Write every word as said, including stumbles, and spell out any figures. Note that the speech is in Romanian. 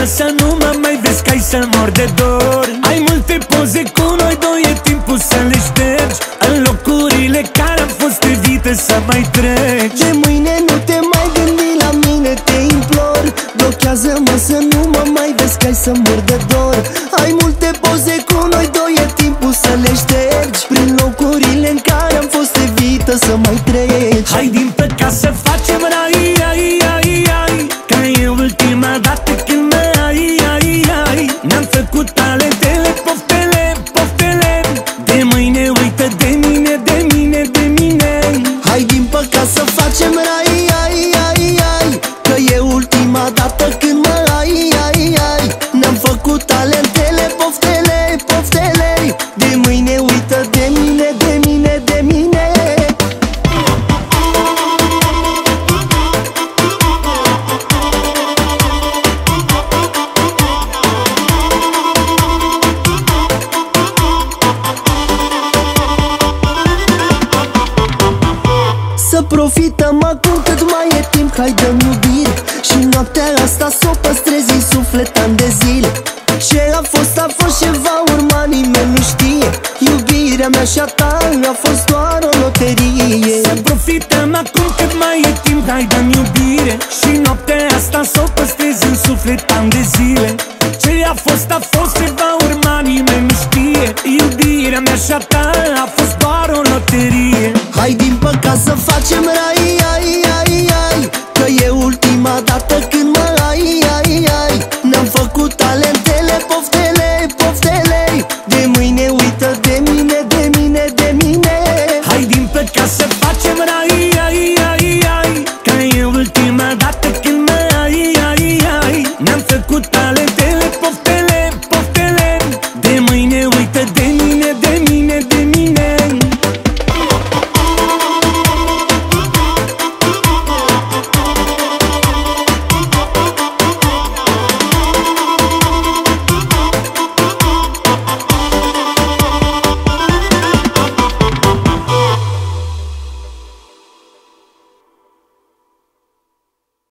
să nu mă mai vezi, că ai să mor de dor. Ai multe poze cu noi doi, e timpul să le ștergi. În locurile care am fost, evită să mai treci. De mâine nu te mai gândi la mine, te implor. Blochează-mă să nu mă mai vezi, că ai să mor de dor. Ai multe poze cu noi doi, e timpul să le ștergi. Prin locurile în care am fost, evită să mai treci. Hai din păcat să facem rai, ai, ai, ai, că e ultima dată când mă ai, ai, ai. Ne-am făcut talentele, poftele, poftele. De mâine uită de mine, de mine, de mine. Hai din păcat să facem rai, ai, ai, ai, că e ultima dată când mă ai, ai, ai. Ne-am făcut talentele, poftele, poftele. De mâine uită de mine, de mine, de mine. Să profităm acum cât mai e timp, hai dă-mi iubire. Și noaptea asta s-o păstrezi în suflet ani de zile. Ce a fost, a fost, ce va urma, nimeni nu știe. Iubirea mea și a ta a fost doar o loterie. Să profităm acum cât mai e timp, hai dă-mi iubire. Și noaptea asta s-o păstrezi în suflet ani de zile. Ce a fost, a fost, ce va urma, nimeni nu știe. Iubirea mea și a ta a fost doar o loterie. Hai din păcat să facem rai, ai, ai, ai, că e ultima dată când mă ai, ai, ai. Ne-am făcut talent